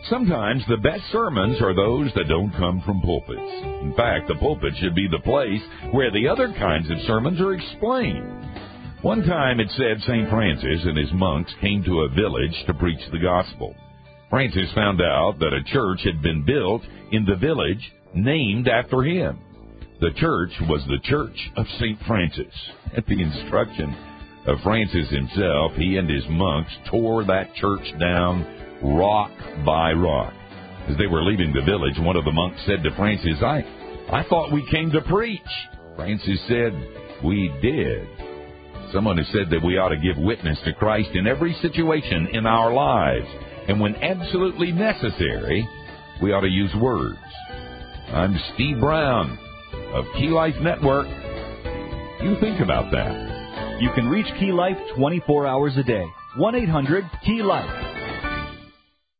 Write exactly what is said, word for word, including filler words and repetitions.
Sometimes the best sermons are those that don't come from pulpits. In fact, the pulpit should be the place where the other kinds of sermons are explained. One time it said Saint Francis and his monks came to a village to preach the gospel. Francis found out that a church had been built in the village named after him. The church was the Church of Saint Francis. At the instruction of Francis himself, he and his monks tore that church down rock by rock. As they were leaving the village, one of the monks said to Francis, I, I thought we came to preach. Francis said, we did. Someone has said that we ought to give witness to Christ in every situation in our lives. And when absolutely necessary, we ought to use words. I'm Steve Brown of Key Life Network. You think about that. You can reach Key Life twenty-four hours a day. one eight hundred Key Life.